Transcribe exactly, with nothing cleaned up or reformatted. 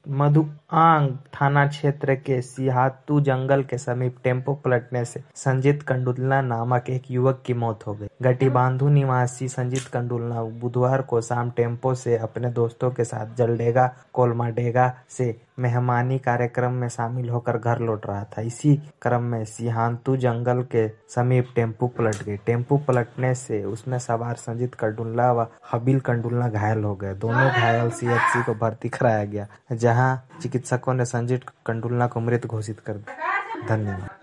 मधुआंग थाना क्षेत्र के सिहातू जंगल के समीप टेम्पो पलटने से संजीत कंडुलना नामक एक युवक की मौत हो गई। गटीबांधु निवासी संजीत कंडुलना बुधवार को शाम टेम्पो से अपने दोस्तों के साथ जलडेगा कोलमाडेगा से मेहमानी कार्यक्रम में शामिल होकर घर लौट रहा था। इसी क्रम में सिहातू जंगल के समीप टेम्पो पलट गई। टेम्पो पलटने से उसमें सवार संजीत कंडुलना व हबील कंडुलना घायल हो गए। दोनों घायल सीएचसी को भर्ती कराया गया, जहां चिकित्सकों ने संजीत कंडुलना को मृत घोषित कर दिया। धन्यवाद।